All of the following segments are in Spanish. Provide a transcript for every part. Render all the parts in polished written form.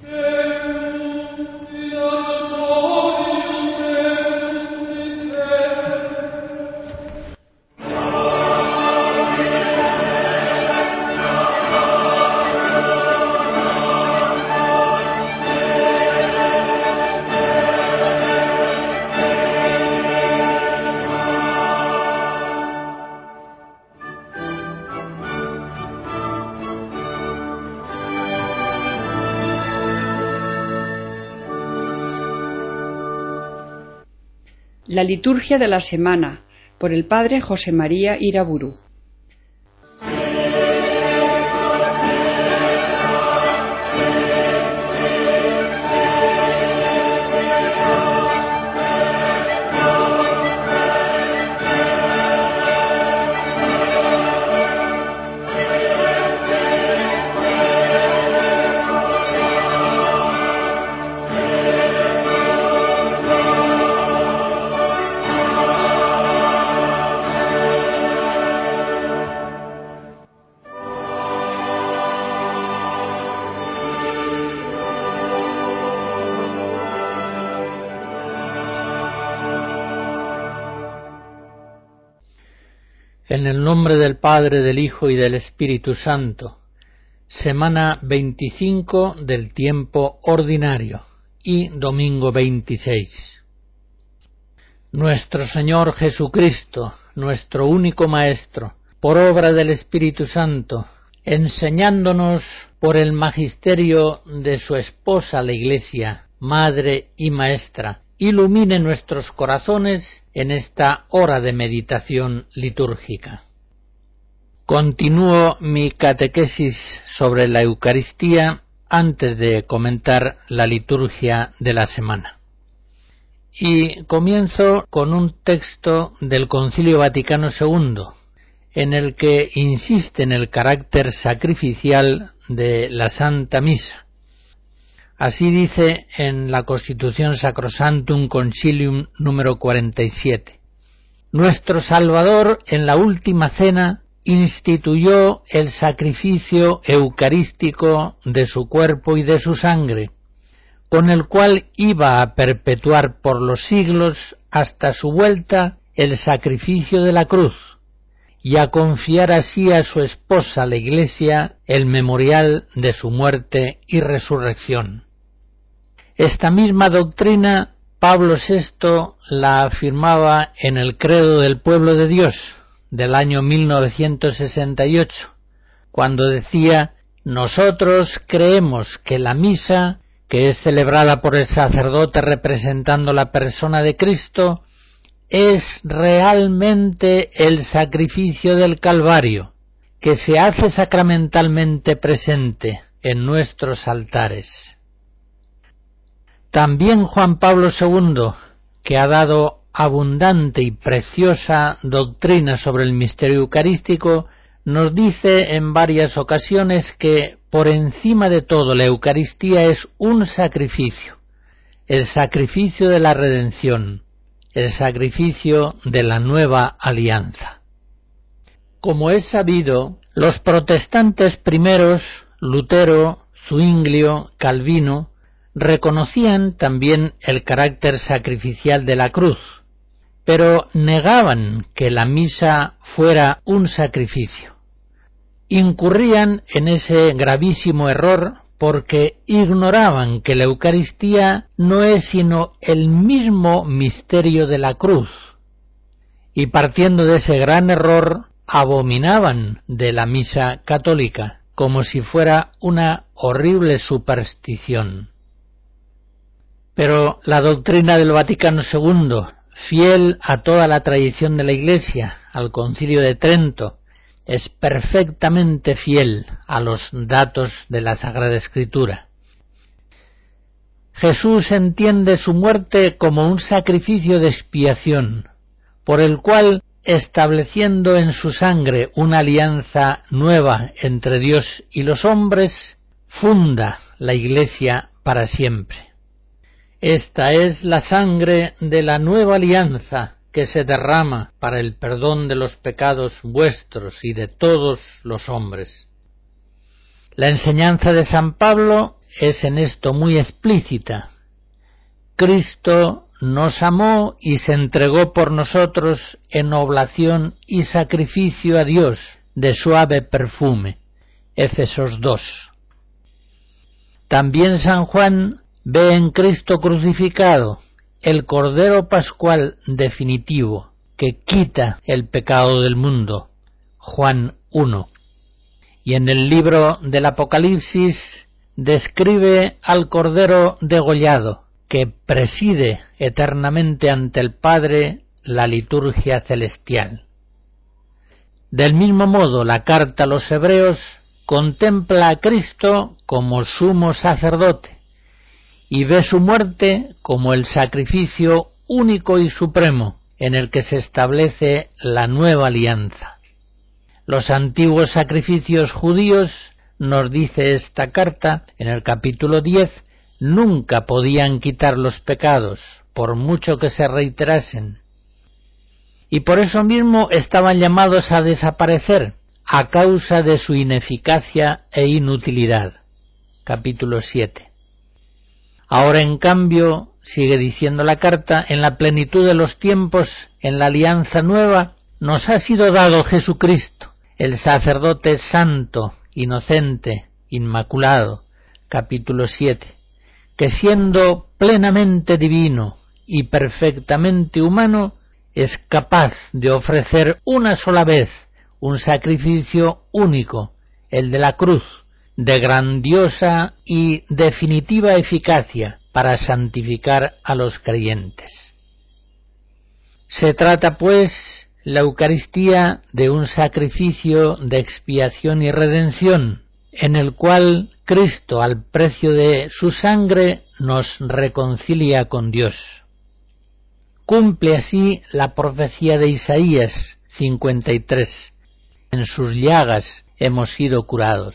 La liturgia de la semana, por el Padre José María Iraburu. En el nombre del Padre, del Hijo y del Espíritu Santo. Semana 25 del tiempo ordinario y domingo 26. Nuestro Señor Jesucristo, nuestro único Maestro, por obra del Espíritu Santo, enseñándonos por el magisterio de su esposa la Iglesia, Madre y Maestra, ilumine nuestros corazones en esta hora de meditación litúrgica. Continúo mi catequesis sobre la Eucaristía antes de comentar la liturgia de la semana. Y comienzo con un texto del Concilio Vaticano II, en el que insiste en el carácter sacrificial de la Santa Misa. Así dice en la Constitución Sacrosanctum Concilium número 47. Nuestro Salvador en la última cena instituyó el sacrificio eucarístico de su cuerpo y de su sangre, con el cual iba a perpetuar por los siglos hasta su vuelta el sacrificio de la cruz, y a confiar así a su esposa la Iglesia el memorial de su muerte y resurrección. Esta misma doctrina Pablo VI la afirmaba en el Credo del Pueblo de Dios del año 1968, cuando decía: nosotros creemos que la misa, que es celebrada por el sacerdote representando la persona de Cristo, es realmente el sacrificio del Calvario, que se hace sacramentalmente presente en nuestros altares. También Juan Pablo II, que ha dado abundante y preciosa doctrina sobre el misterio eucarístico, nos dice en varias ocasiones que por encima de todo la Eucaristía es un sacrificio, el sacrificio de la redención, el sacrificio de la nueva alianza. Como es sabido, los protestantes primeros, Lutero, Zwinglio, Calvino, reconocían también el carácter sacrificial de la cruz, pero negaban que la misa fuera un sacrificio. Incurrían en ese gravísimo error porque ignoraban que la Eucaristía no es sino el mismo misterio de la cruz, y partiendo de ese gran error abominaban de la misa católica como si fuera una horrible superstición. Pero la doctrina del Vaticano II, fiel a toda la tradición de la Iglesia, al Concilio de Trento, es perfectamente fiel a los datos de la Sagrada Escritura. Jesús entiende su muerte como un sacrificio de expiación, por el cual, estableciendo en su sangre una alianza nueva entre Dios y los hombres, funda la Iglesia para siempre. Esta es la sangre de la nueva alianza que se derrama para el perdón de los pecados vuestros y de todos los hombres. La enseñanza de San Pablo es en esto muy explícita. Cristo nos amó y se entregó por nosotros en oblación y sacrificio a Dios de suave perfume. Efesios 2. También San Juan ve en Cristo crucificado el Cordero Pascual definitivo que quita el pecado del mundo. Juan 1. Y en el libro del Apocalipsis describe al Cordero degollado que preside eternamente ante el Padre la liturgia celestial. Del mismo modo, la carta a los Hebreos contempla a Cristo como sumo sacerdote y ve su muerte como el sacrificio único y supremo en el que se establece la nueva alianza. Los antiguos sacrificios judíos, nos dice esta carta en el capítulo 10, nunca podían quitar los pecados, por mucho que se reiterasen. Y por eso mismo estaban llamados a desaparecer, a causa de su ineficacia e inutilidad. Capítulo 7. Ahora, en cambio, sigue diciendo la carta, en la plenitud de los tiempos, en la alianza nueva, nos ha sido dado Jesucristo, el sacerdote santo, inocente, inmaculado. Capítulo 7. Que siendo plenamente divino y perfectamente humano, es capaz de ofrecer una sola vez un sacrificio único, el de la cruz, de grandiosa y definitiva eficacia para santificar a los creyentes. Se trata, pues, la Eucaristía de un sacrificio de expiación y redención, en el cual Cristo, al precio de su sangre, nos reconcilia con Dios. Cumple así la profecía de Isaías 53. En sus llagas hemos sido curados.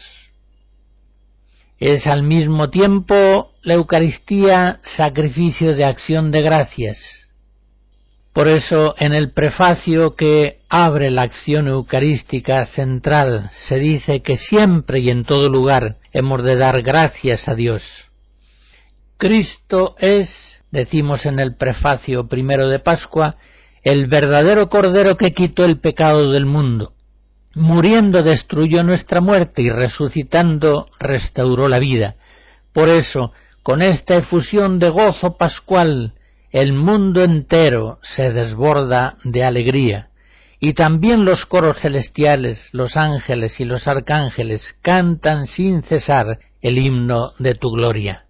Es al mismo tiempo la Eucaristía sacrificio de acción de gracias. Por eso, en el prefacio que abre la acción eucarística central, se dice que siempre y en todo lugar hemos de dar gracias a Dios. Cristo es, decimos en el prefacio primero de Pascua, el verdadero Cordero que quitó el pecado del mundo. Muriendo destruyó nuestra muerte y resucitando restauró la vida. Por eso, con esta efusión de gozo pascual, el mundo entero se desborda de alegría, y también los coros celestiales, los ángeles y los arcángeles cantan sin cesar el himno de tu gloria.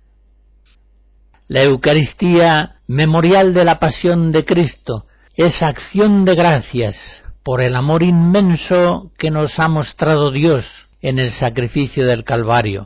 La Eucaristía, memorial de la pasión de Cristo, es acción de gracias por el amor inmenso que nos ha mostrado Dios en el sacrificio del Calvario.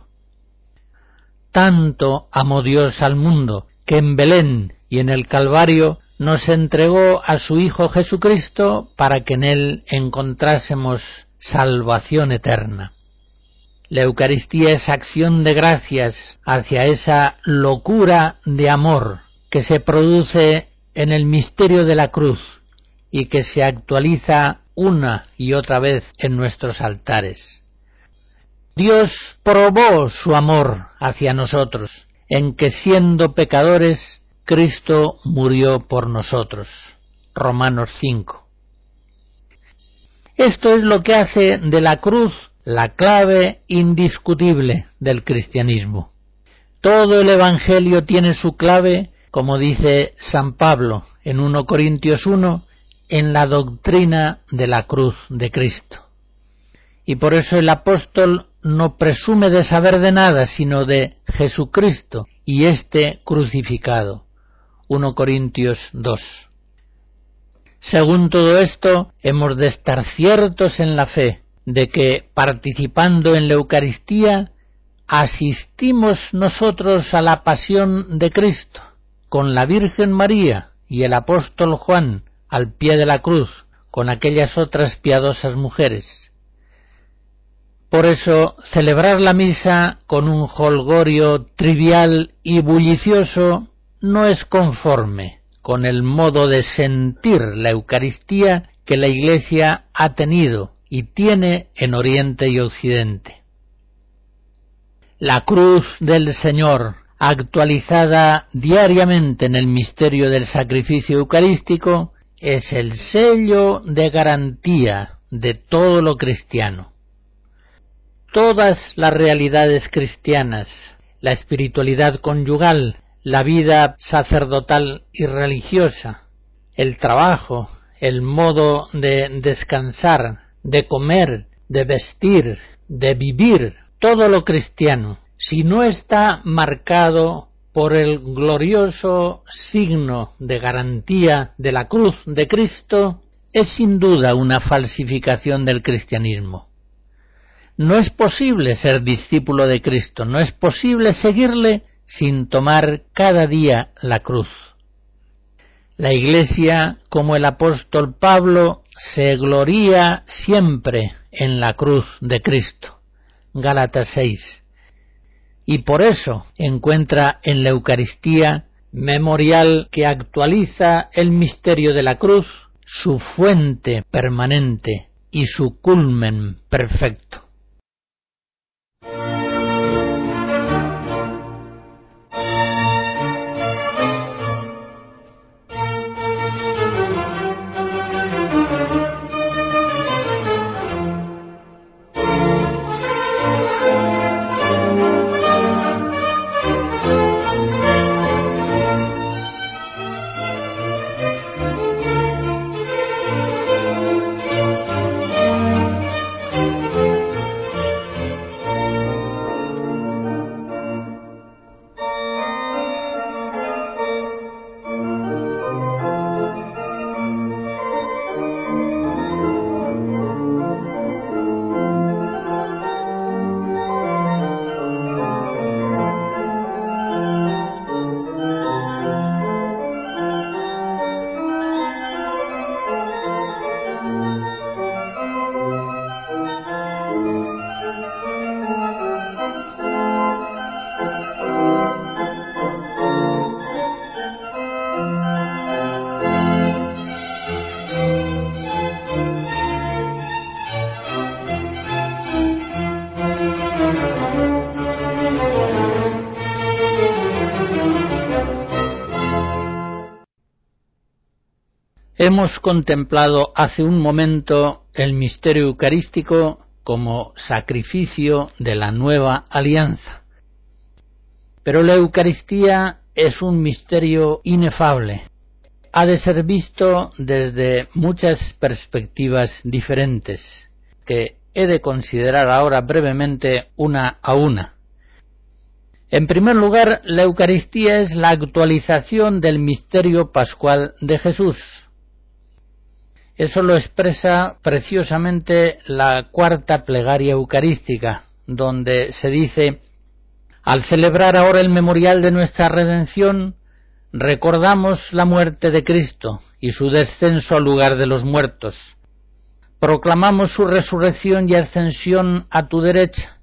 Tanto amó Dios al mundo, que en Belén y en el Calvario nos entregó a su Hijo Jesucristo para que en él encontrásemos salvación eterna. La Eucaristía es acción de gracias hacia esa locura de amor que se produce en el misterio de la cruz y que se actualiza una y otra vez en nuestros altares. Dios probó su amor hacia nosotros, en que siendo pecadores, Cristo murió por nosotros. Romanos 5. Esto es lo que hace de la cruz la clave indiscutible del cristianismo. Todo el Evangelio tiene su clave, como dice San Pablo en 1 Corintios 1, en la doctrina de la cruz de Cristo. Y por eso el apóstol no presume de saber de nada sino de Jesucristo y este crucificado. 1 Corintios 2. Según todo esto, hemos de estar ciertos en la fe de que, participando en la Eucaristía, asistimos nosotros a la pasión de Cristo, con la Virgen María y el apóstol Juan al pie de la cruz, con aquellas otras piadosas mujeres. Por eso, celebrar la misa con un jolgorio trivial y bullicioso no es conforme con el modo de sentir la Eucaristía que la Iglesia ha tenido y tiene en Oriente y Occidente. La cruz del Señor, actualizada diariamente en el misterio del sacrificio eucarístico, es el sello de garantía de todo lo cristiano. Todas las realidades cristianas, la espiritualidad conyugal, la vida sacerdotal y religiosa, el trabajo, el modo de descansar, de comer, de vestir, de vivir, todo lo cristiano, si no está marcado por el glorioso signo de garantía de la cruz de Cristo, es sin duda una falsificación del cristianismo. No es posible ser discípulo de Cristo, no es posible seguirle sin tomar cada día la cruz. La Iglesia, como el apóstol Pablo, se gloría siempre en la cruz de Cristo. Gálatas 6. Y por eso encuentra en la Eucaristía, memorial que actualiza el misterio de la cruz, su fuente permanente y su culmen perfecto. Hemos contemplado hace un momento el misterio eucarístico como sacrificio de la nueva alianza. Pero la Eucaristía es un misterio inefable. Ha de ser visto desde muchas perspectivas diferentes, que he de considerar ahora brevemente una a una. En primer lugar, la Eucaristía es la actualización del misterio pascual de Jesús. Eso lo expresa preciosamente la cuarta plegaria eucarística, donde se dice: al celebrar ahora el memorial de nuestra redención, recordamos la muerte de Cristo y su descenso al lugar de los muertos. Proclamamos su resurrección y ascensión a tu derecha.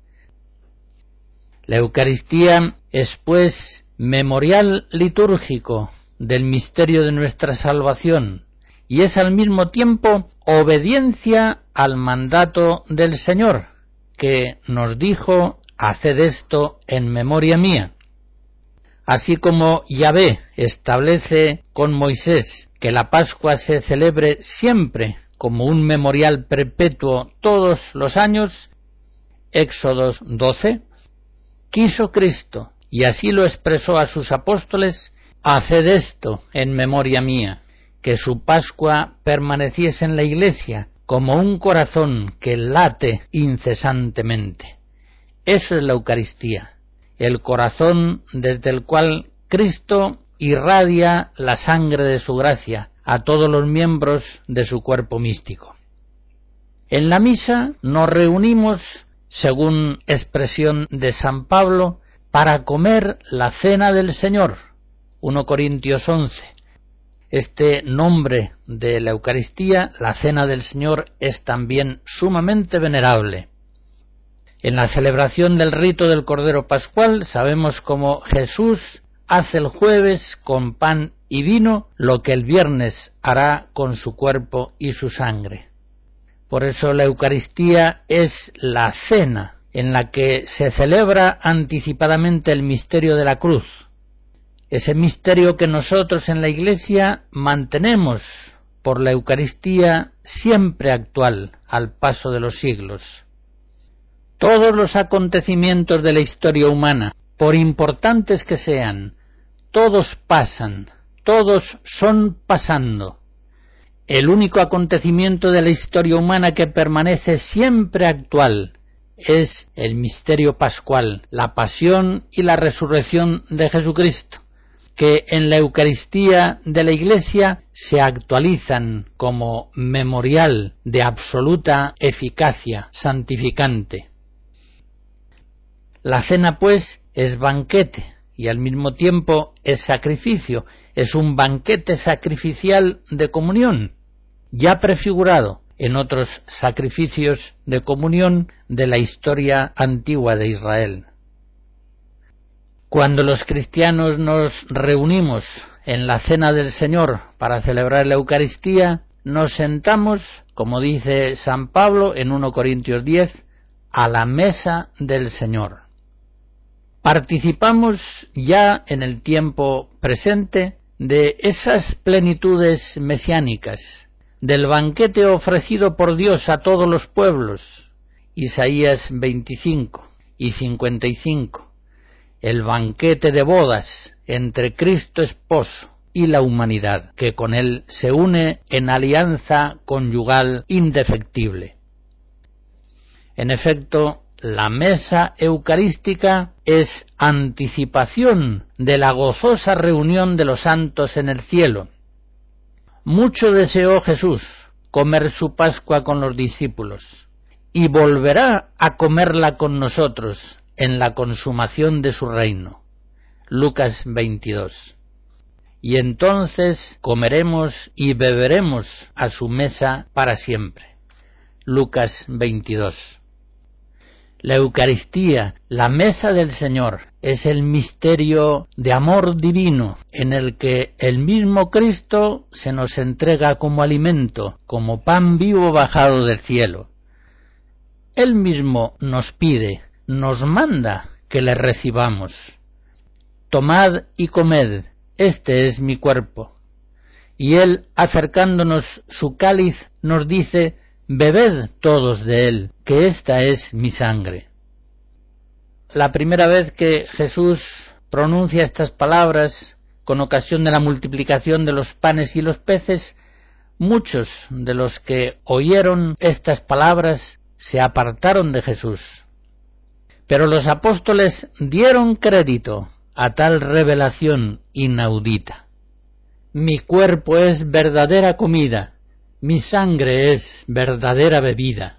La Eucaristía es, pues, memorial litúrgico del misterio de nuestra salvación, y es al mismo tiempo obediencia al mandato del Señor, que nos dijo: haced esto en memoria mía. Así como Yahvé establece con Moisés que la Pascua se celebre siempre como un memorial perpetuo todos los años, Éxodo 12, quiso Cristo, y así lo expresó a sus apóstoles: haced esto en memoria mía, que su Pascua permaneciese en la Iglesia como un corazón que late incesantemente. Eso es la Eucaristía, el corazón desde el cual Cristo irradia la sangre de su gracia a todos los miembros de su cuerpo místico. En la misa nos reunimos, según expresión de San Pablo, para comer la cena del Señor, 1 Corintios 11. Este nombre de la Eucaristía, la Cena del Señor, es también sumamente venerable. En la celebración del rito del Cordero Pascual sabemos cómo Jesús hace el jueves con pan y vino lo que el viernes hará con su cuerpo y su sangre. Por eso la Eucaristía es la cena en la que se celebra anticipadamente el misterio de la cruz, ese misterio que nosotros en la Iglesia mantenemos por la Eucaristía siempre actual al paso de los siglos. Todos los acontecimientos de la historia humana, por importantes que sean, todos pasan, todos son pasando. El único acontecimiento de la historia humana que permanece siempre actual es el misterio pascual, la pasión y la resurrección de Jesucristo, que en la Eucaristía de la Iglesia se actualizan como memorial de absoluta eficacia santificante. La cena, pues, es banquete y al mismo tiempo es sacrificio, es un banquete sacrificial de comunión, ya prefigurado en otros sacrificios de comunión de la historia antigua de Israel. Cuando los cristianos nos reunimos en la cena del Señor para celebrar la Eucaristía, nos sentamos, como dice San Pablo en 1 Corintios 10, a la mesa del Señor. Participamos ya en el tiempo presente de esas plenitudes mesiánicas, del banquete ofrecido por Dios a todos los pueblos, Isaías 25 y 55, el banquete de bodas entre Cristo esposo y la humanidad, que con él se une en alianza conyugal indefectible. En efecto, la mesa eucarística es anticipación de la gozosa reunión de los santos en el cielo. Mucho deseó Jesús comer su Pascua con los discípulos, y volverá a comerla con nosotros en la consumación de su reino. Lucas 22. Y entonces comeremos y beberemos a su mesa para siempre. Lucas 22. La Eucaristía, la mesa del Señor, es el misterio de amor divino en el que el mismo Cristo se nos entrega como alimento, como pan vivo bajado del cielo. Él mismo nos pide, nos manda que le recibamos. Tomad y comed, este es mi cuerpo. Y Él, acercándonos su cáliz, nos dice: bebed todos de él, que esta es mi sangre. La primera vez que Jesús pronuncia estas palabras, con ocasión de la multiplicación de los panes y los peces, muchos de los que oyeron estas palabras se apartaron de Jesús. Pero los apóstoles dieron crédito a tal revelación inaudita. Mi cuerpo es verdadera comida, mi sangre es verdadera bebida.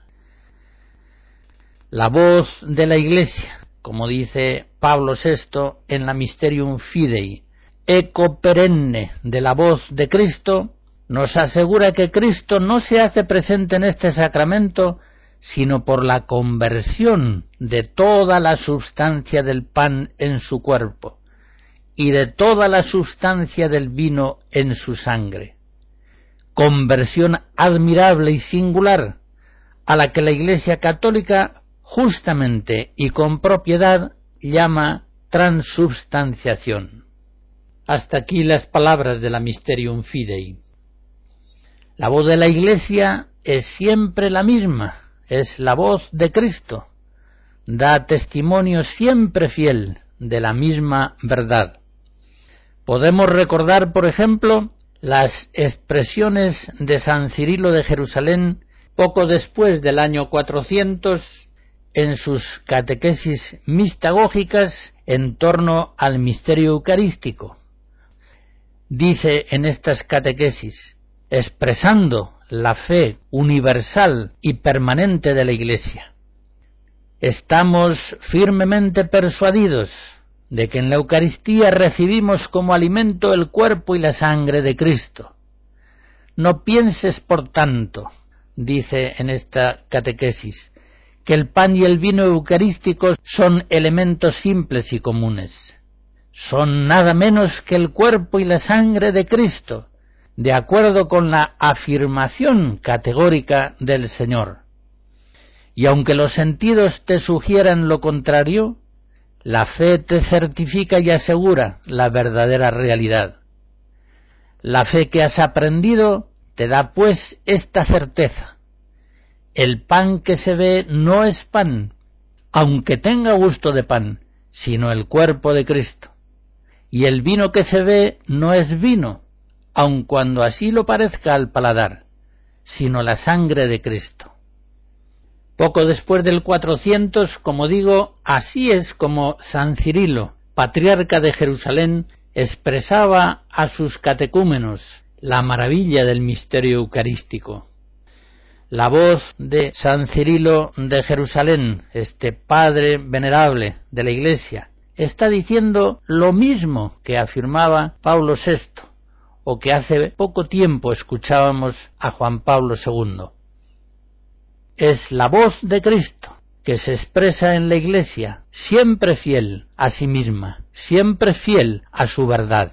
La voz de la Iglesia, como dice Pablo VI en la Mysterium Fidei, eco perenne de la voz de Cristo, nos asegura que Cristo no se hace presente en este sacramento sino por la conversión de toda la sustancia del pan en su cuerpo y de toda la sustancia del vino en su sangre. Conversión admirable y singular a la que la Iglesia Católica justamente y con propiedad llama transubstanciación. Hasta aquí las palabras de la Mysterium Fidei. La voz de la Iglesia es siempre la misma, es la voz de Cristo, da testimonio siempre fiel de la misma verdad. Podemos recordar, por ejemplo, las expresiones de San Cirilo de Jerusalén poco después del año 400 en sus catequesis mistagógicas en torno al misterio eucarístico. Dice en estas catequesis, expresando la fe universal y permanente de la Iglesia: estamos firmemente persuadidos de que en la Eucaristía recibimos como alimento el cuerpo y la sangre de Cristo. No pienses, por tanto, dice en esta catequesis, que el pan y el vino eucarísticos son elementos simples y comunes. Son nada menos que el cuerpo y la sangre de Cristo, de acuerdo con la afirmación categórica del Señor. y aunque los sentidos te sugieran lo contrario, la fe te certifica y asegura la verdadera realidad. La fe que has aprendido te da pues esta certeza: el pan que se ve no es pan, aunque tenga gusto de pan, sino el cuerpo de Cristo. Y el vino que se ve no es vino, aun cuando así lo parezca al paladar, sino la sangre de Cristo. Poco después del 400, como digo, así es como San Cirilo, patriarca de Jerusalén, expresaba a sus catecúmenos la maravilla del misterio eucarístico. La voz de San Cirilo de Jerusalén, este padre venerable de la Iglesia, está diciendo lo mismo que afirmaba Pablo VI, o que hace poco tiempo escuchábamos a Juan Pablo II. Es la voz de Cristo que se expresa en la Iglesia, siempre fiel a sí misma, siempre fiel a su verdad.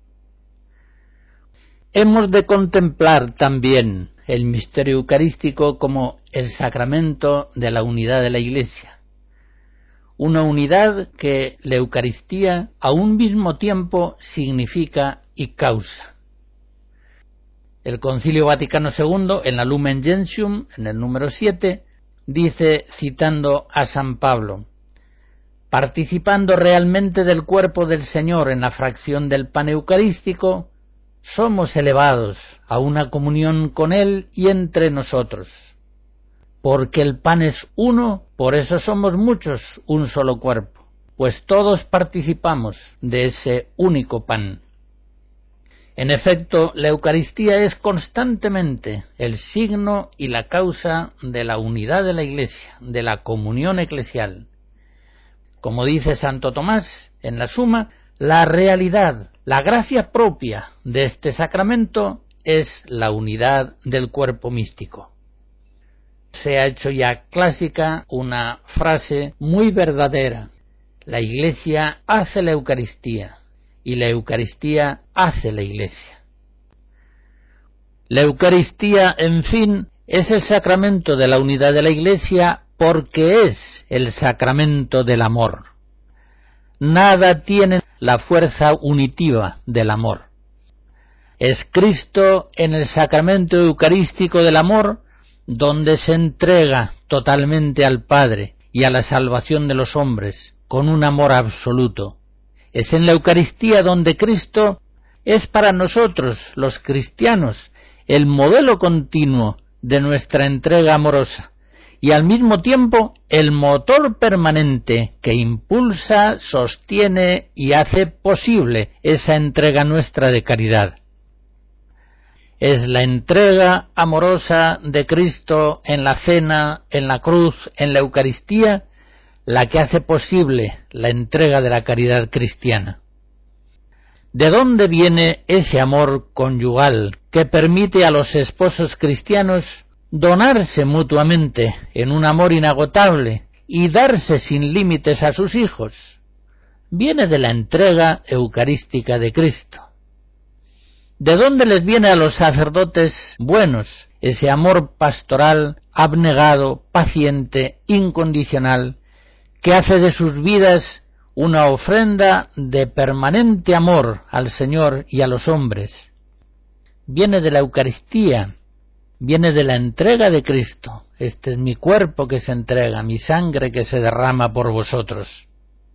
Hemos de contemplar también el misterio eucarístico como el sacramento de la unidad de la Iglesia, una unidad que la Eucaristía a un mismo tiempo significa y causa. El Concilio Vaticano II, en la Lumen Gentium, en el número 7, dice, citando a San Pablo: participando realmente del cuerpo del Señor en la fracción del pan eucarístico, somos elevados a una comunión con Él y entre nosotros. Porque el pan es uno, por eso somos muchos, un solo cuerpo, pues todos participamos de ese único pan. En efecto, la Eucaristía es constantemente el signo y la causa de la unidad de la Iglesia, de la comunión eclesial. Como dice Santo Tomás en la Suma, la realidad, la gracia propia de este sacramento es la unidad del cuerpo místico. Se ha hecho ya clásica una frase muy verdadera: la Iglesia hace la Eucaristía y la Eucaristía hace la Iglesia. La Eucaristía, en fin, es el sacramento de la unidad de la Iglesia porque es el sacramento del amor. Nada tiene la fuerza unitiva del amor. Es Cristo en el sacramento eucarístico del amor donde se entrega totalmente al Padre y a la salvación de los hombres con un amor absoluto. Es en la Eucaristía donde Cristo es para nosotros, los cristianos, el modelo continuo de nuestra entrega amorosa y al mismo tiempo el motor permanente que impulsa, sostiene y hace posible esa entrega nuestra de caridad. Es la entrega amorosa de Cristo en la cena, en la cruz, en la Eucaristía, la que hace posible la entrega de la caridad cristiana. ¿De dónde viene ese amor conyugal que permite a los esposos cristianos donarse mutuamente en un amor inagotable y darse sin límites a sus hijos? Viene de la entrega eucarística de Cristo. ¿De dónde les viene a los sacerdotes buenos ese amor pastoral, abnegado, paciente, incondicional, que hace de sus vidas una ofrenda de permanente amor al Señor y a los hombres? Viene de la Eucaristía, viene de la entrega de Cristo. Este es mi cuerpo que se entrega, mi sangre que se derrama por vosotros.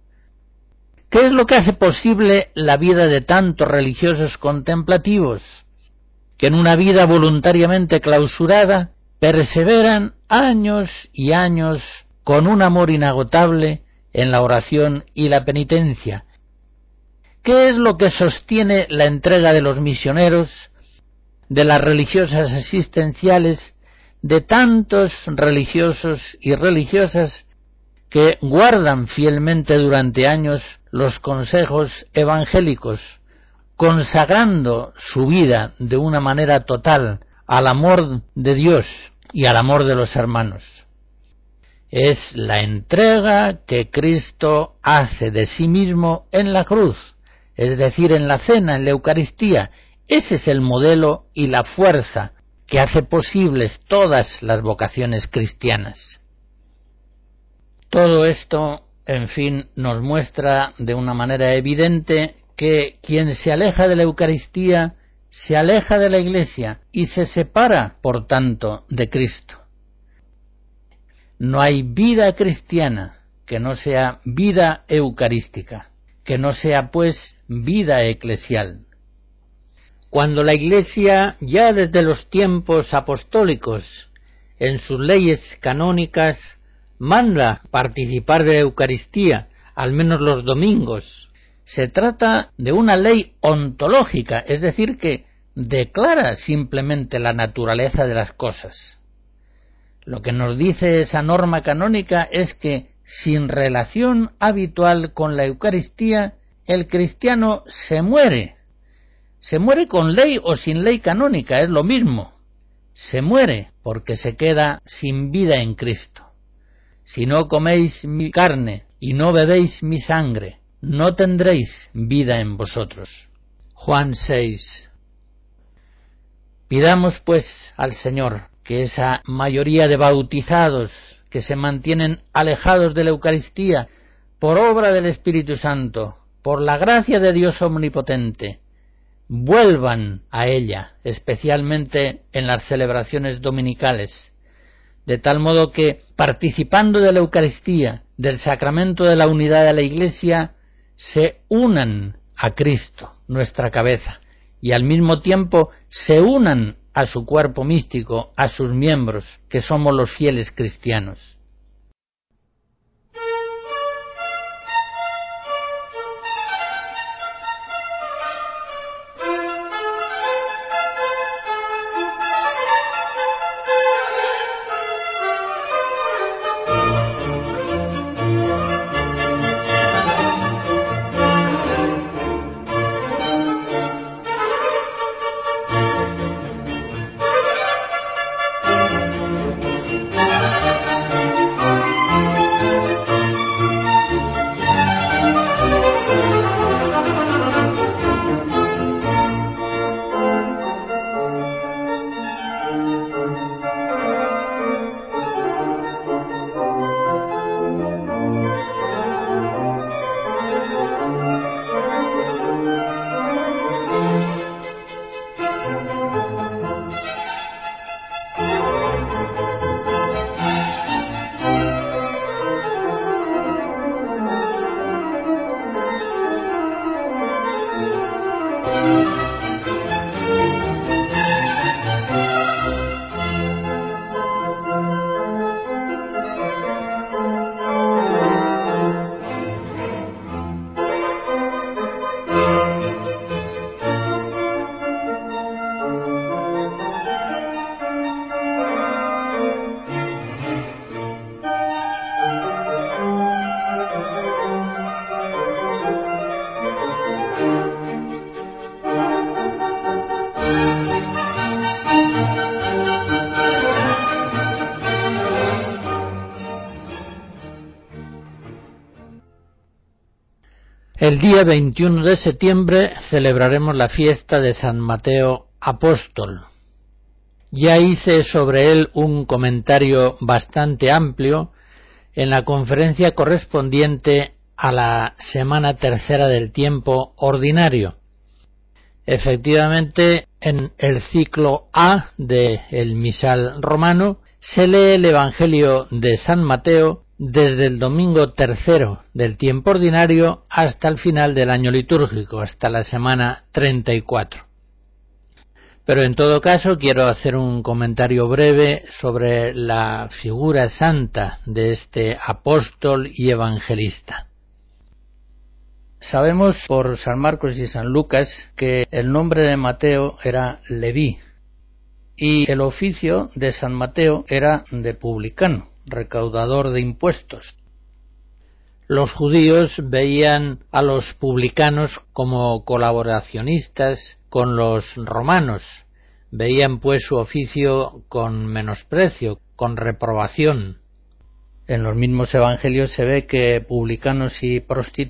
¿Qué es lo que hace posible la vida de tantos religiosos contemplativos, que en una vida voluntariamente clausurada perseveran años y años con un amor inagotable en la oración y la penitencia? ¿Qué es lo que sostiene la entrega de los misioneros, de las religiosas asistenciales, de tantos religiosos y religiosas que guardan fielmente durante años los consejos evangélicos, consagrando su vida de una manera total al amor de Dios y al amor de los hermanos? Es la entrega que Cristo hace de sí mismo en la cruz, es decir, en la cena, en la Eucaristía. Ese es el modelo y la fuerza que hace posibles todas las vocaciones cristianas. Todo esto, en fin, nos muestra de una manera evidente que quien se aleja de la Eucaristía se aleja de la Iglesia y se separa, por tanto, de Cristo. No hay vida cristiana que no sea vida eucarística, que no sea, pues, vida eclesial. Cuando la Iglesia, ya desde los tiempos apostólicos, en sus leyes canónicas, manda participar de la Eucaristía, al menos los domingos, se trata de una ley ontológica, es decir, que declara simplemente la naturaleza de las cosas. Lo que nos dice esa norma canónica es que, sin relación habitual con la Eucaristía, el cristiano se muere. Se muere con ley o sin ley canónica, es lo mismo. Se muere porque se queda sin vida en Cristo. Si no coméis mi carne y no bebéis mi sangre, no tendréis vida en vosotros. Juan 6. Pidamos, pues, al Señor que esa mayoría de bautizados que se mantienen alejados de la Eucaristía por obra del Espíritu Santo, por la gracia de Dios omnipotente, vuelvan a ella, especialmente en las celebraciones dominicales, de tal modo que, participando de la Eucaristía, del sacramento de la unidad de la Iglesia, se unan a Cristo, nuestra cabeza, y al mismo tiempo se unan a su cuerpo místico, a sus miembros, que somos los fieles cristianos. El día 21 de septiembre celebraremos la fiesta de San Mateo Apóstol. Ya hice sobre él un comentario bastante amplio en la conferencia correspondiente a la semana tercera del tiempo ordinario. Efectivamente, en el ciclo A del Misal Romano se lee el Evangelio de San Mateo desde el domingo tercero del tiempo ordinario hasta el final del año litúrgico, hasta la semana 34. Pero en todo caso quiero hacer un comentario breve sobre la figura santa de este apóstol y evangelista. Sabemos por San Marcos y San Lucas que el nombre de Mateo era Leví y el oficio de San Mateo era de publicano, recaudador de impuestos. Los judíos veían a los publicanos como colaboracionistas con los romanos, veían pues su oficio con menosprecio, con reprobación. En los mismos evangelios se ve que publicanos y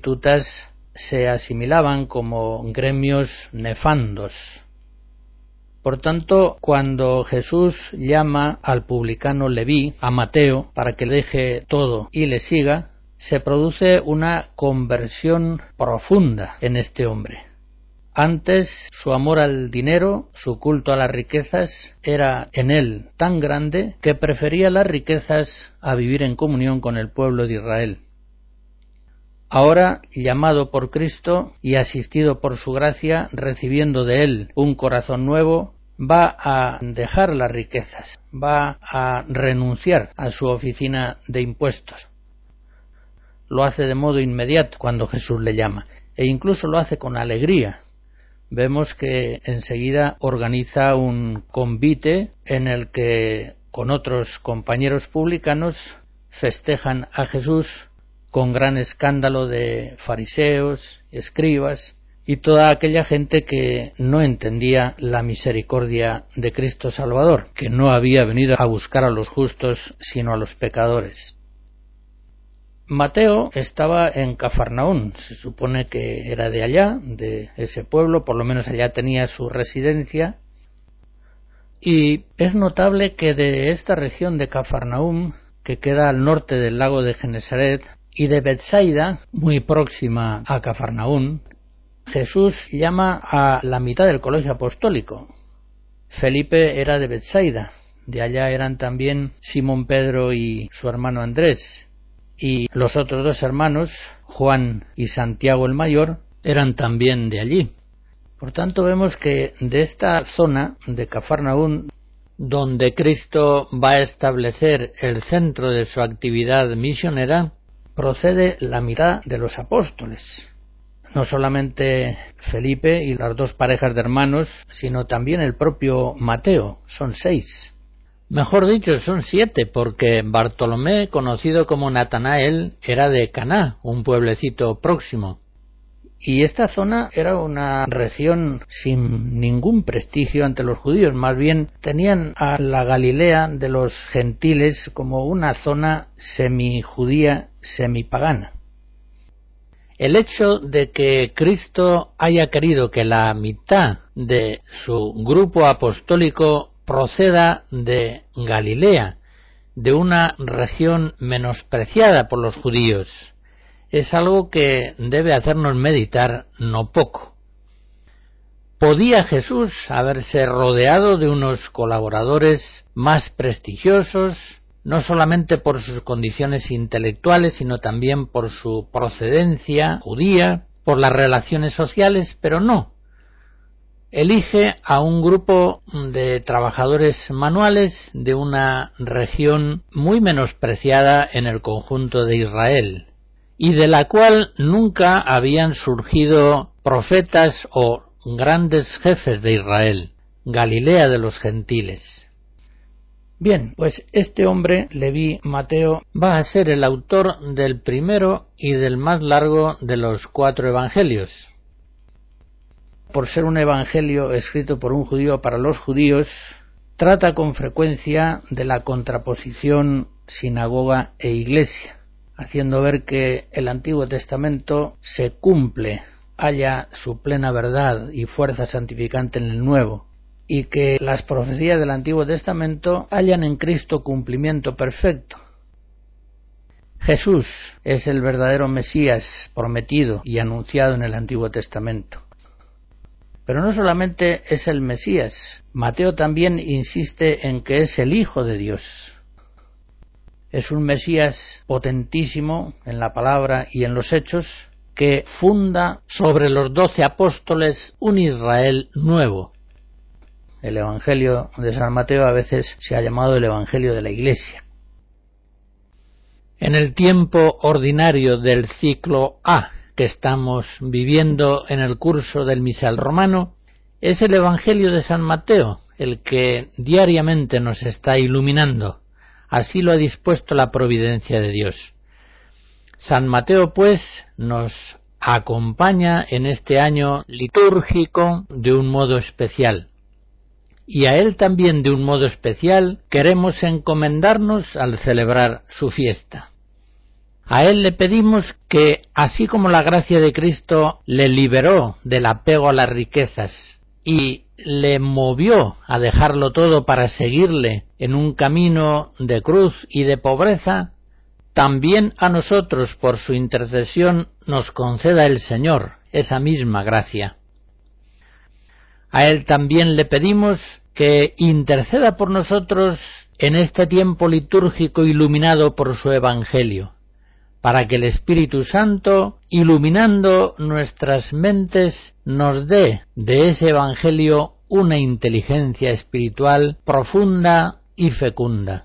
prostitutas se asimilaban como gremios nefandos. Por tanto, cuando Jesús llama al publicano Leví, a Mateo, para que deje todo y le siga, se produce una conversión profunda en este hombre. Antes, su amor al dinero, su culto a las riquezas, era en él tan grande que prefería las riquezas a vivir en comunión con el pueblo de Israel. Ahora, llamado por Cristo y asistido por su gracia, recibiendo de él un corazón nuevo, va a dejar las riquezas, va a renunciar a su oficina de impuestos. Lo hace de modo inmediato cuando Jesús le llama, e incluso lo hace con alegría. Vemos que enseguida organiza un convite en el que, con otros compañeros publicanos, festejan a Jesús con gran escándalo de fariseos, escribas y toda aquella gente que no entendía la misericordia de Cristo Salvador, que no había venido a buscar a los justos sino a los pecadores. Mateo estaba en Cafarnaún, se supone que era de allá, de ese pueblo, por lo menos allá tenía su residencia, y es notable que de esta región de Cafarnaún, que queda al norte del lago de Genesaret, y de Betsaida, muy próxima a Cafarnaún, Jesús llama a la mitad del colegio apostólico. Felipe era de Betsaida, de allá eran también Simón Pedro y su hermano Andrés, y los otros dos hermanos, Juan y Santiago el mayor, eran también de allí. Por tanto, vemos que de esta zona de Cafarnaún, donde Cristo va a establecer el centro de su actividad misionera, procede la mitad de los apóstoles. No solamente Felipe y las dos parejas de hermanos, sino también el propio Mateo, son 6. Mejor dicho, son 7, porque Bartolomé, conocido como Natanael, era de Caná, un pueblecito próximo. Y esta zona era una región sin ningún prestigio ante los judíos, más bien tenían a la Galilea de los gentiles como una zona semijudía, semipagana. El hecho de que Cristo haya querido que la mitad de su grupo apostólico proceda de Galilea, de una región menospreciada por los judíos, es algo que debe hacernos meditar no poco. ¿Podía Jesús haberse rodeado de unos colaboradores más prestigiosos, no solamente por sus condiciones intelectuales, sino también por su procedencia judía, por las relaciones sociales? Pero no. Elige a un grupo de trabajadores manuales de una región muy menospreciada en el conjunto de Israel, y de la cual nunca habían surgido profetas o grandes jefes de Israel, Galilea de los gentiles. Bien, pues este hombre, Leví Mateo, va a ser el autor del primero y del más largo de los 4 evangelios. Por ser un evangelio escrito por un judío para los judíos, trata con frecuencia de la contraposición sinagoga e iglesia, haciendo ver que el Antiguo Testamento se cumple, halla su plena verdad y fuerza santificante en el Nuevo, y que las profecías del Antiguo Testamento hallan en Cristo cumplimiento perfecto. Jesús es el verdadero Mesías prometido y anunciado en el Antiguo Testamento. Pero no solamente es el Mesías, Mateo también insiste en que es el Hijo de Dios. Es un Mesías potentísimo en la palabra y en los hechos, que funda sobre los 12 apóstoles un Israel nuevo. El Evangelio de San Mateo a veces se ha llamado el Evangelio de la Iglesia. En el tiempo ordinario del ciclo A que estamos viviendo en el curso del misal romano, es el Evangelio de San Mateo el que diariamente nos está iluminando. Así lo ha dispuesto la providencia de Dios. San Mateo, pues, nos acompaña en este año litúrgico de un modo especial. Y a él también de un modo especial queremos encomendarnos al celebrar su fiesta. A él le pedimos que, así como la gracia de Cristo le liberó del apego a las riquezas y le movió a dejarlo todo para seguirle en un camino de cruz y de pobreza, también a nosotros, por su intercesión, nos conceda el Señor esa misma gracia. A Él también le pedimos que interceda por nosotros en este tiempo litúrgico iluminado por su Evangelio, para que el Espíritu Santo, iluminando nuestras mentes, nos dé de ese Evangelio una inteligencia espiritual profunda y fecunda.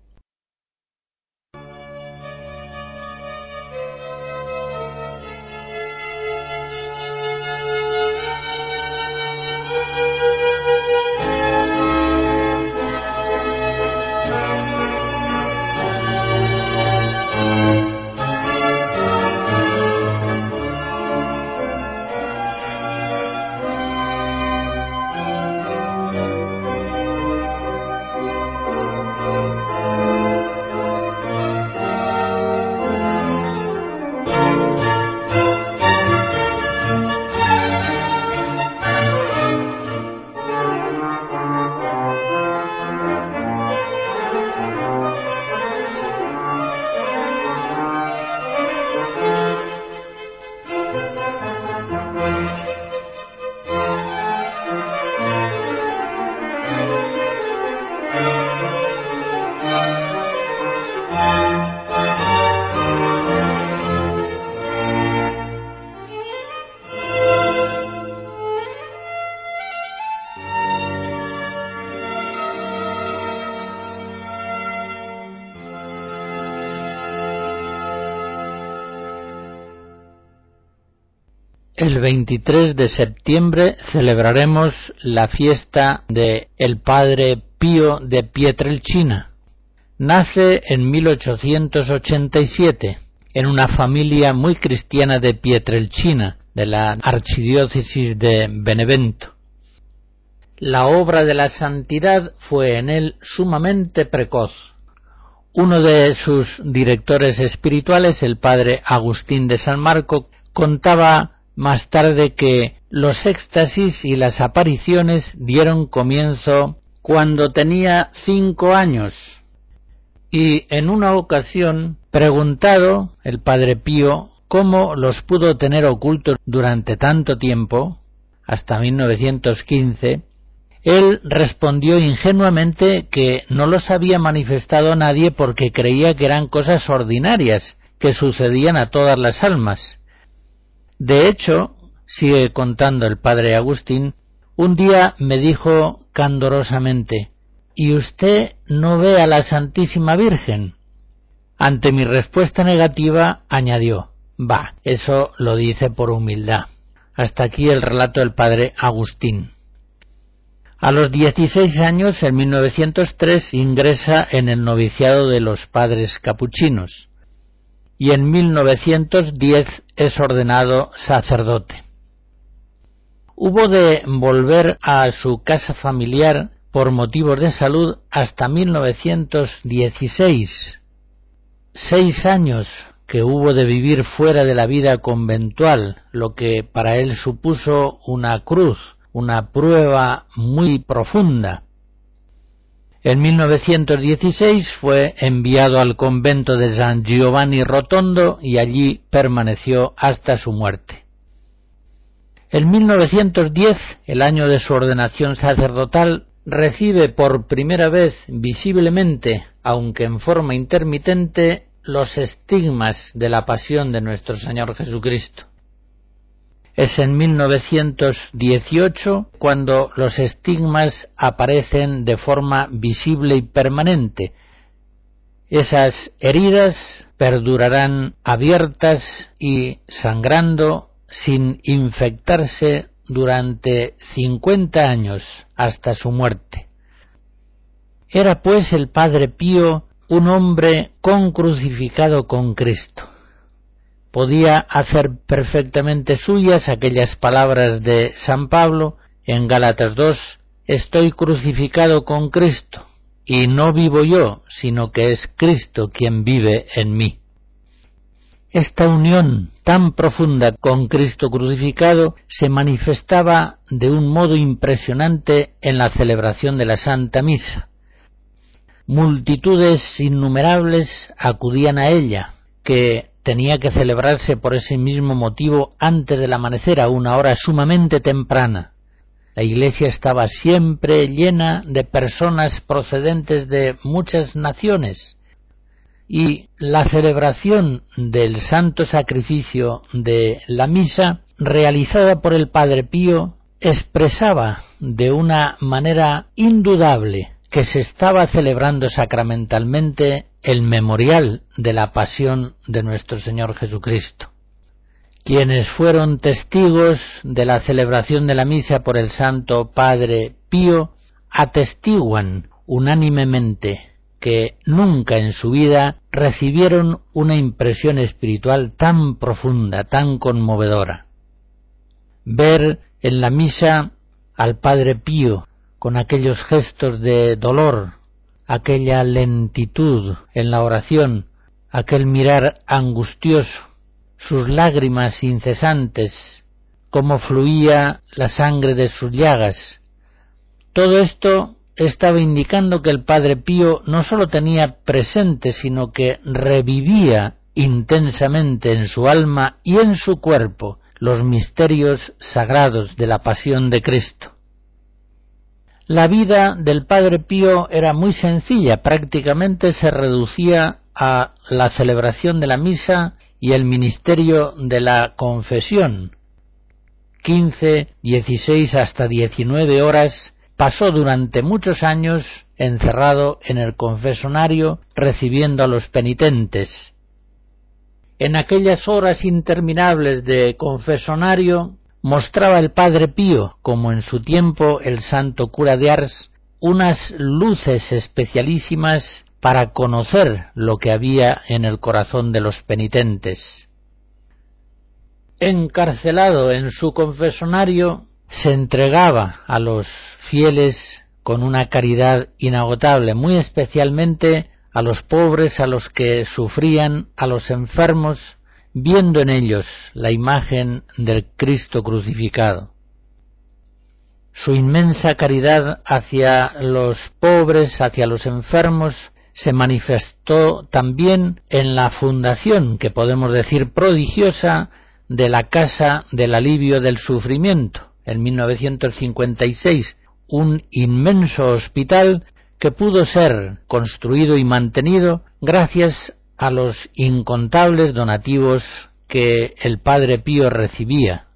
El 23 de septiembre celebraremos la fiesta de el Padre Pío de Pietrelcina. Nace en 1887 en una familia muy cristiana de Pietrelcina, de la archidiócesis de Benevento. La obra de la santidad fue en él sumamente precoz. Uno de sus directores espirituales, el Padre Agustín de San Marco, contaba más tarde que los éxtasis y las apariciones dieron comienzo cuando tenía 5 años. Y en una ocasión, preguntado el Padre Pío cómo los pudo tener ocultos durante tanto tiempo, hasta 1915, él respondió ingenuamente que no los había manifestado a nadie porque creía que eran cosas ordinarias que sucedían a todas las almas. De hecho, sigue contando el Padre Agustín, un día me dijo candorosamente: ¿y usted no ve a la Santísima Virgen? Ante mi respuesta negativa, añadió: bah, eso lo dice por humildad. Hasta aquí el relato del Padre Agustín. A los 16 años, en 1903, ingresa en el noviciado de los Padres Capuchinos y en 1910 es ordenado sacerdote. Hubo de volver a su casa familiar por motivos de salud hasta 1916. 6 años que hubo de vivir fuera de la vida conventual, lo que para él supuso una cruz, una prueba muy profunda. En 1916 fue enviado al convento de San Giovanni Rotondo y allí permaneció hasta su muerte. En 1910, el año de su ordenación sacerdotal, recibe por primera vez visiblemente, aunque en forma intermitente, los estigmas de la pasión de nuestro Señor Jesucristo. Es en 1918 cuando los estigmas aparecen de forma visible y permanente. Esas heridas perdurarán abiertas y sangrando sin infectarse durante 50 años hasta su muerte. Era pues el Padre Pío un hombre concrucificado con Cristo. Podía hacer perfectamente suyas aquellas palabras de San Pablo en Gálatas 2: estoy crucificado con Cristo, y no vivo yo, sino que es Cristo quien vive en mí. Esta unión tan profunda con Cristo crucificado se manifestaba de un modo impresionante en la celebración de la Santa Misa. Multitudes innumerables acudían a ella, que tenía que celebrarse por ese mismo motivo antes del amanecer, a una hora sumamente temprana. La iglesia estaba siempre llena de personas procedentes de muchas naciones, y la celebración del santo sacrificio de la misa, realizada por el Padre Pío, expresaba de una manera indudable que se estaba celebrando sacramentalmente el memorial de la pasión de nuestro Señor Jesucristo. Quienes fueron testigos de la celebración de la misa por el Santo Padre Pío atestiguan unánimemente que nunca en su vida recibieron una impresión espiritual tan profunda, tan conmovedora. Ver en la misa al Padre Pío con aquellos gestos de dolor, aquella lentitud en la oración, aquel mirar angustioso, sus lágrimas incesantes, cómo fluía la sangre de sus llagas. Todo esto estaba indicando que el Padre Pío no sólo tenía presente, sino que revivía intensamente en su alma y en su cuerpo los misterios sagrados de la pasión de Cristo. La vida del Padre Pío era muy sencilla, prácticamente se reducía a la celebración de la misa y el ministerio de la confesión. 15, 16 hasta 19 horas pasó durante muchos años encerrado en el confesonario recibiendo a los penitentes. En aquellas horas interminables de confesonario mostraba el Padre Pío, como en su tiempo el santo cura de Ars, unas luces especialísimas para conocer lo que había en el corazón de los penitentes. Encarcelado en su confesonario, se entregaba a los fieles con una caridad inagotable, muy especialmente a los pobres, a los que sufrían, a los enfermos, viendo en ellos la imagen del Cristo crucificado. Su inmensa caridad hacia los pobres, hacia los enfermos, se manifestó también en la fundación, que podemos decir prodigiosa, de la Casa del Alivio del Sufrimiento, en 1956, un inmenso hospital que pudo ser construido y mantenido gracias a los incontables donativos que el Padre Pío recibía.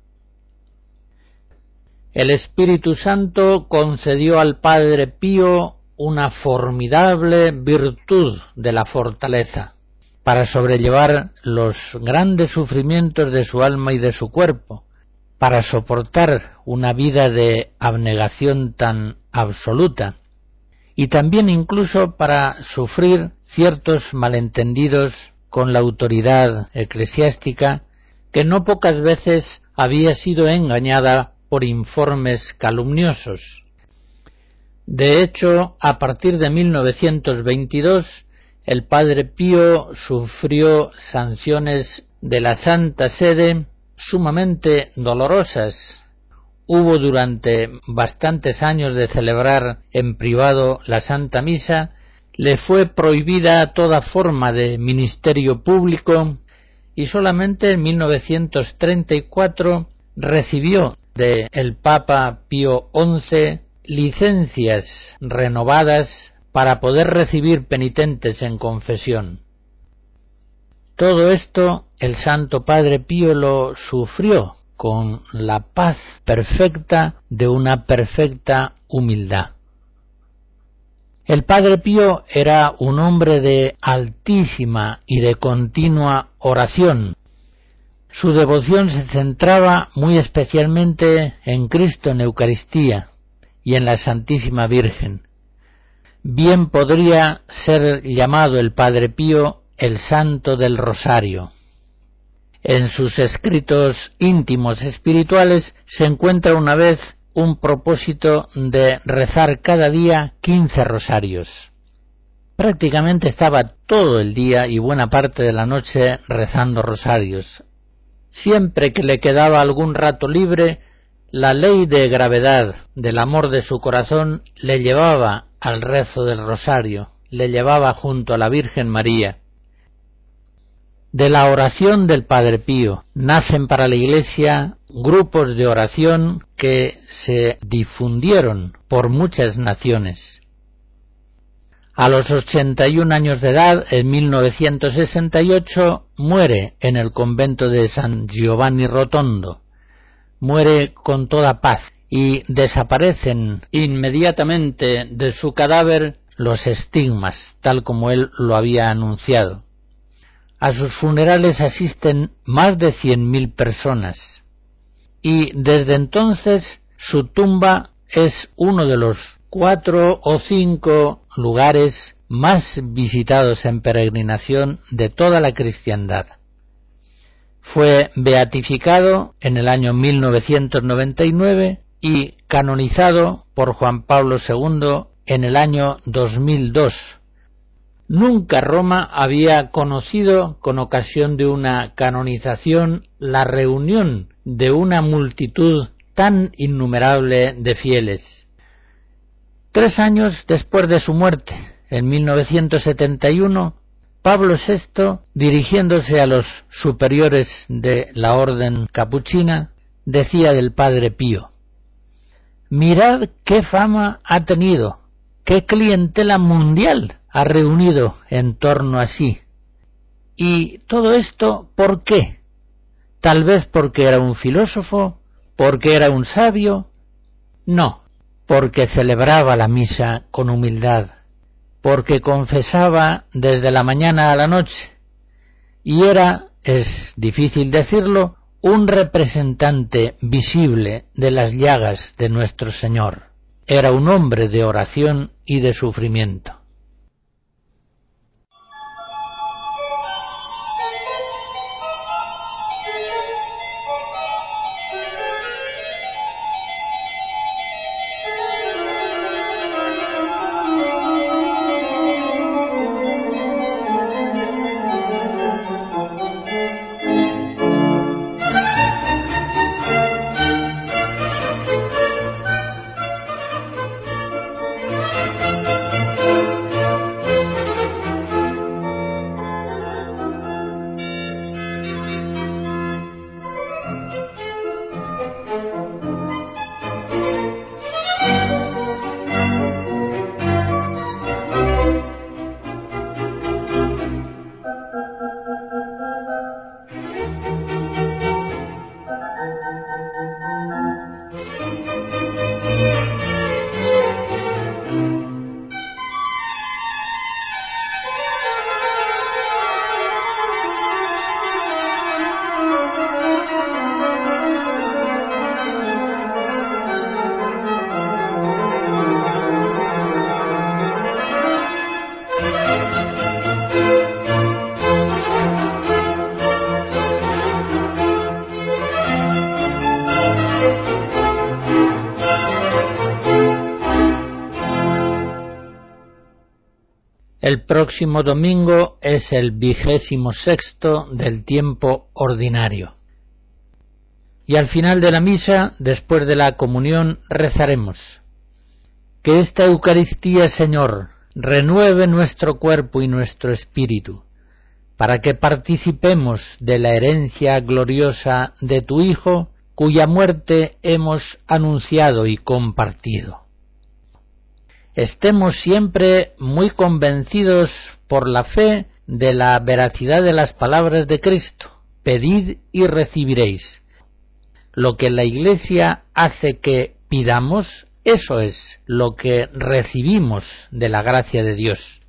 El Espíritu Santo concedió al Padre Pío una formidable virtud de la fortaleza para sobrellevar los grandes sufrimientos de su alma y de su cuerpo, para soportar una vida de abnegación tan absoluta, y también incluso para sufrir ciertos malentendidos con la autoridad eclesiástica, que no pocas veces había sido engañada por informes calumniosos. De hecho, a partir de 1922, el Padre Pío sufrió sanciones de la Santa Sede sumamente dolorosas. Hubo durante bastantes años de celebrar en privado la Santa Misa, le fue prohibida toda forma de ministerio público y solamente en 1934 recibió del Papa Pío XI licencias renovadas para poder recibir penitentes en confesión. Todo esto el Santo Padre Pío lo sufrió con la paz perfecta de una perfecta humildad. El Padre Pío era un hombre de altísima y de continua oración. Su devoción se centraba muy especialmente en Cristo en Eucaristía y en la Santísima Virgen. Bien podría ser llamado el Padre Pío el Santo del Rosario. En sus escritos íntimos espirituales se encuentra una vez un propósito de rezar cada día 15 rosarios. prácticamente estaba todo el día y buena parte de la noche rezando rosarios. Siempre que le quedaba algún rato libre, la ley de gravedad del amor de su corazón le llevaba al rezo del rosario, le llevaba junto a la Virgen María. De la oración del Padre Pío nacen para la Iglesia grupos de oración que se difundieron por muchas naciones. A los 81 años de edad, en 1968, muere en el convento de San Giovanni Rotondo. Muere con toda paz y desaparecen inmediatamente de su cadáver los estigmas, tal como él lo había anunciado. A sus funerales asisten más de 100.000 personas y desde entonces su tumba es uno de los 4 o 5 lugares más visitados en peregrinación de toda la cristiandad. Fue beatificado en el año 1999 y canonizado por Juan Pablo II en el año 2002. Nunca Roma había conocido, con ocasión de una canonización, la reunión de una multitud tan innumerable de fieles. 3 años después de su muerte, en 1971, Pablo VI, dirigiéndose a los superiores de la orden capuchina, decía del Padre Pío: «Mirad qué fama ha tenido, qué clientela mundial ha reunido en torno a sí. Y todo esto, ¿por qué? Tal vez porque era un filósofo, porque era un sabio. No, porque celebraba la misa con humildad, porque confesaba desde la mañana a la noche, y era, es difícil decirlo, un representante visible de las llagas de nuestro Señor. Era un hombre de oración y de sufrimiento». El próximo domingo es el 26º del tiempo ordinario. Y al final de la misa, después de la comunión, rezaremos: que esta Eucaristía, Señor, renueve nuestro cuerpo y nuestro espíritu, para que participemos de la herencia gloriosa de tu Hijo, cuya muerte hemos anunciado y compartido. Estemos siempre muy convencidos por la fe de la veracidad de las palabras de Cristo: pedid y recibiréis. Lo que la Iglesia hace que pidamos, eso es lo que recibimos de la gracia de Dios.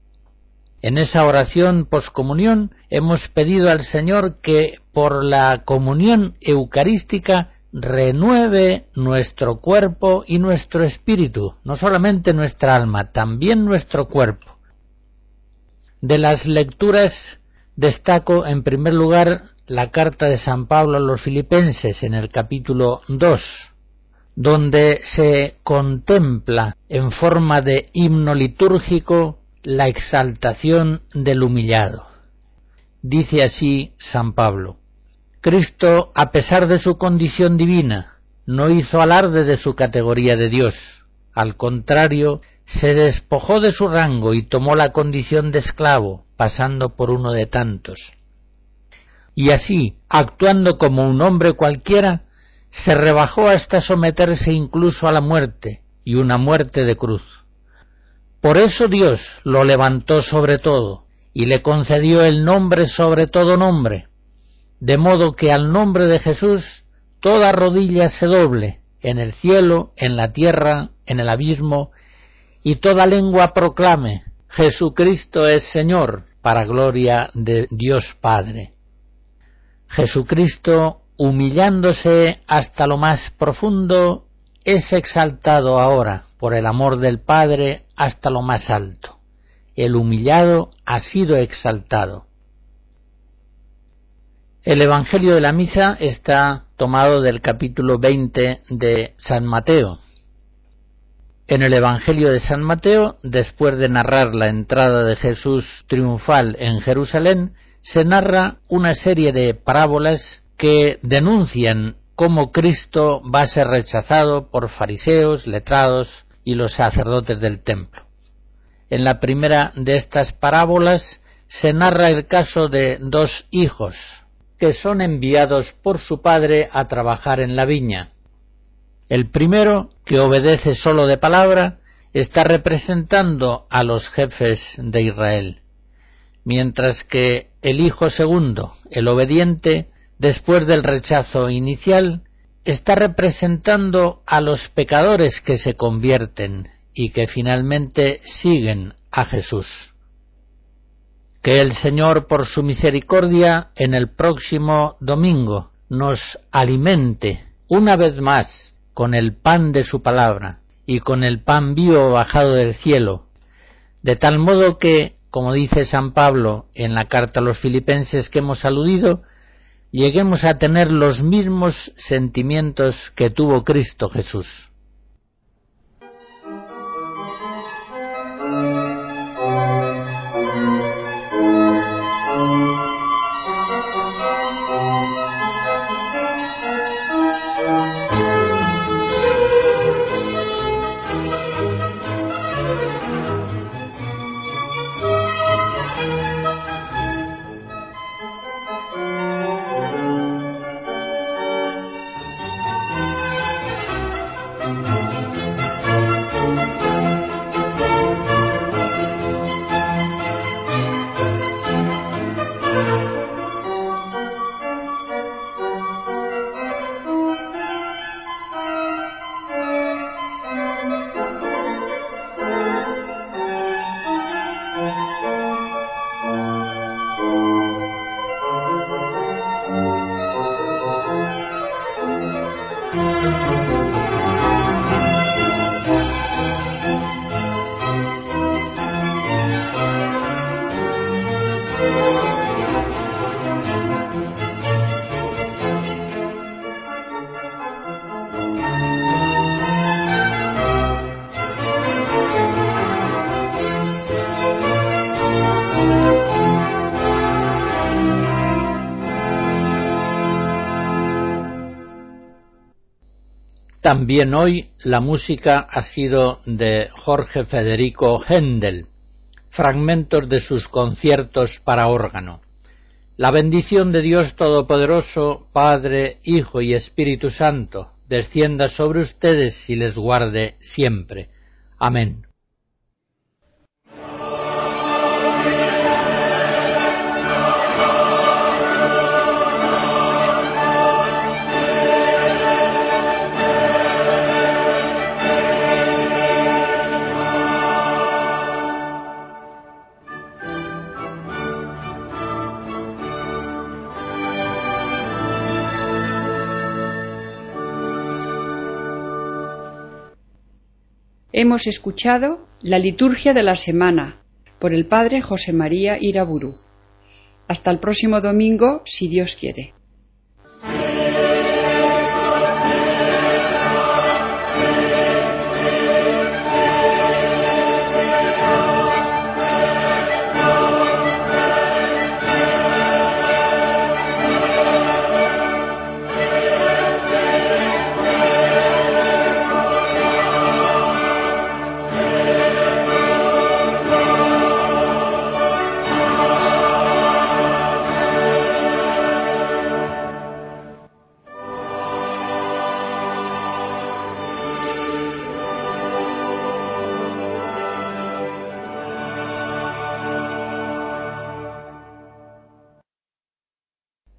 En esa oración poscomunión hemos pedido al Señor que por la comunión eucarística renueve nuestro cuerpo y nuestro espíritu, no solamente nuestra alma, también nuestro cuerpo. De las lecturas destaco en primer lugar la carta de San Pablo a los Filipenses en el capítulo 2, donde se contempla en forma de himno litúrgico la exaltación del humillado. Dice así San Pablo: Cristo, a pesar de su condición divina, no hizo alarde de su categoría de Dios. Al contrario, se despojó de su rango y tomó la condición de esclavo, pasando por uno de tantos. Y así, actuando como un hombre cualquiera, se rebajó hasta someterse incluso a la muerte, y una muerte de cruz. Por eso Dios lo levantó sobre todo, y le concedió el nombre sobre todo nombre, de modo que al nombre de Jesús toda rodilla se doble, en el cielo, en la tierra, en el abismo, y toda lengua proclame: Jesucristo es Señor, para gloria de Dios Padre. Jesucristo, humillándose hasta lo más profundo, es exaltado ahora por el amor del Padre hasta lo más alto. El humillado ha sido exaltado. El Evangelio de la Misa está tomado del capítulo 20 de San Mateo. En el Evangelio de San Mateo, después de narrar la entrada de Jesús triunfal en Jerusalén, se narra una serie de parábolas que denuncian cómo Cristo va a ser rechazado por fariseos, letrados y los sacerdotes del templo. En la primera de estas parábolas se narra el caso de dos hijos que son enviados por su padre a trabajar en la viña. El primero, que obedece solo de palabra, está representando a los jefes de Israel, mientras que el hijo segundo, el obediente, después del rechazo inicial, está representando a los pecadores que se convierten y que finalmente siguen a Jesús. Que el Señor, por su misericordia, en el próximo domingo nos alimente una vez más con el pan de su palabra y con el pan vivo bajado del cielo, de tal modo que, como dice San Pablo en la carta a los Filipenses que hemos aludido, lleguemos a tener los mismos sentimientos que tuvo Cristo Jesús. También hoy la música ha sido de Jorge Federico Händel, fragmentos de sus conciertos para órgano. La bendición de Dios Todopoderoso, Padre, Hijo y Espíritu Santo, descienda sobre ustedes y les guarde siempre. Amén. Hemos escuchado la liturgia de la semana por el Padre José María Iraburu. Hasta el próximo domingo, si Dios quiere.